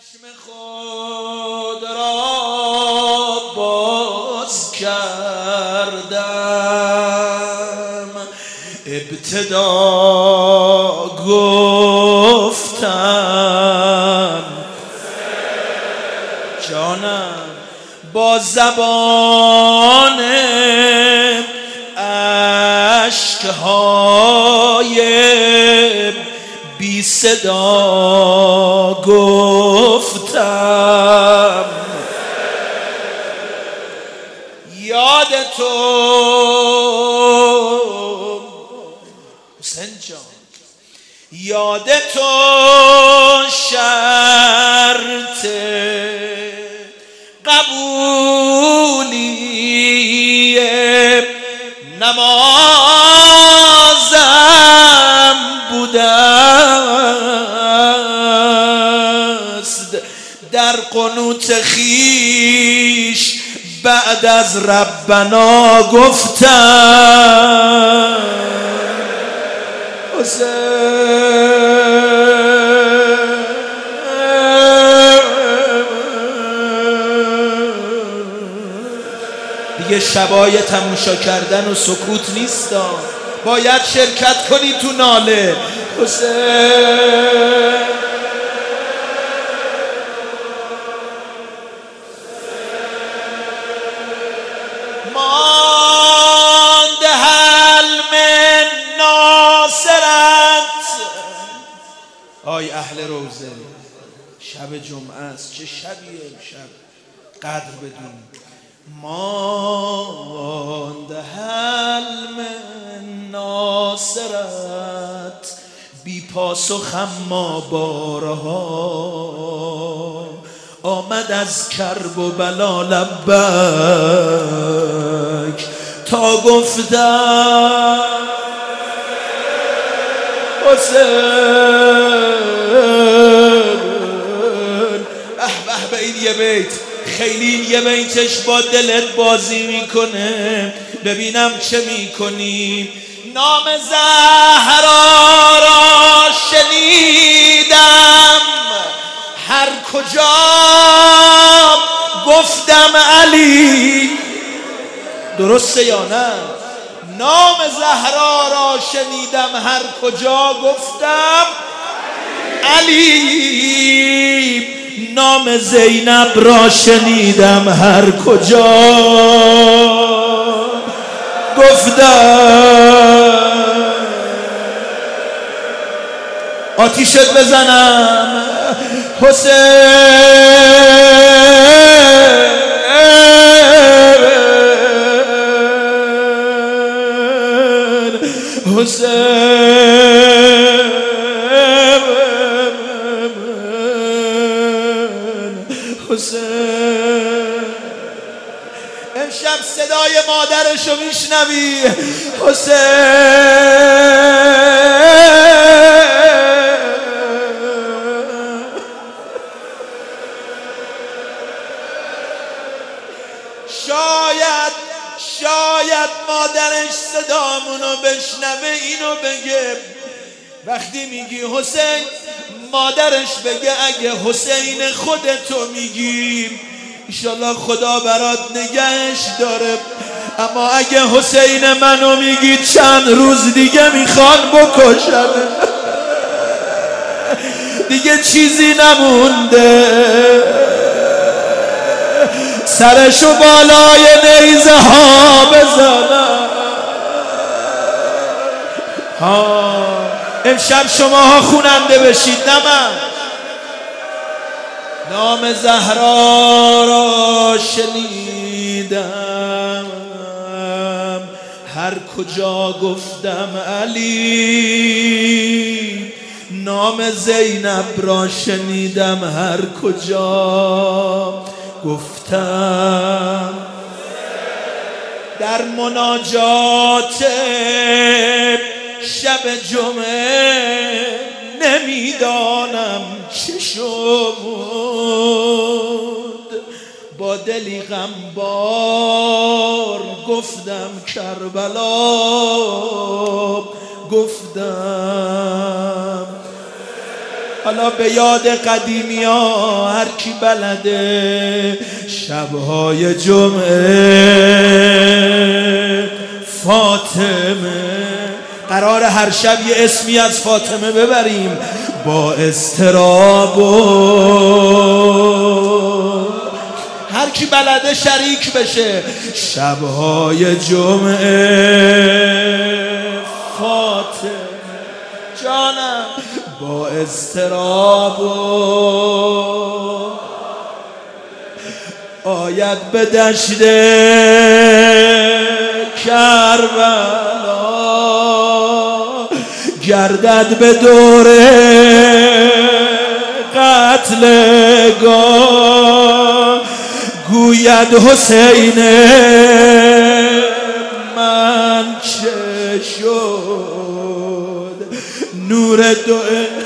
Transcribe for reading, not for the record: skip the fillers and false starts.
چشم خود را باز کردم، ابتدا گفتم جانم با زبان اشک‌های بی صدا گفتم یاد تو حسین جان، یاد تو شرط قبولی نمازم بودست، در قنوت خیش بعد از ربنا گفتم دیگه شبای تماشا کردن و سکوت نیستا، باید شرکت کنی تو ناله. حسین مانده حلم ناصرت. آی اهل روزه، شب جمعه است، چه شبیه امشب، قدر بدون. مانده حلم ناصرت، بی پاسخ اما بارها آمد از کرب و بلا لبک تا گفتم حسین. به به این یه بیت، خیلی این یه بیتش با دلت بازی میکنه. ببینم چه میکنی. نام زهرا را شنیدم هر کجا گفتم علی. درسته یا نه؟ نام زهرا را شنیدم هر کجا گفتم علی. نام زینب را شنیدم هر کجا گفتم. آتیشت بزنم حسین، حسین، حسین. امشب صدای مادرشو میشنوی حسین. شاید مادرش صدامونو بشنوه اینو بگه وقتی میگی حسین، مادرش بگه اگه حسین خودتو میگی انشالله خدا برات نگهش داره، اما اگه حسین منو میگی چند روز دیگه میخوان بکشن، دیگه چیزی نمونده، سرشو بالای نیزه ها بزنم. امشب شماها خوننده بشید نه من. نام زهرا را شنیدم هر کجا گفتم علی. نام زینب را شنیدم هر کجا گفتم. در مناجات شب جمعه نمیدانم چه شد، با دلی غمبار گفتم کربلا گفتم. حالا به یاد قدیمی ها هر کی بلده، شبهای جمعه فاطمه، قرار هر شب یه اسمی از فاطمه ببریم با اضطراب هر کی بلده شریک بشه. شبهای جمعه فاطمه جانم با اضطراب آید به دشت کربلا، گردد به دور قتلگاه، گوید حسین من چه شد، نور دو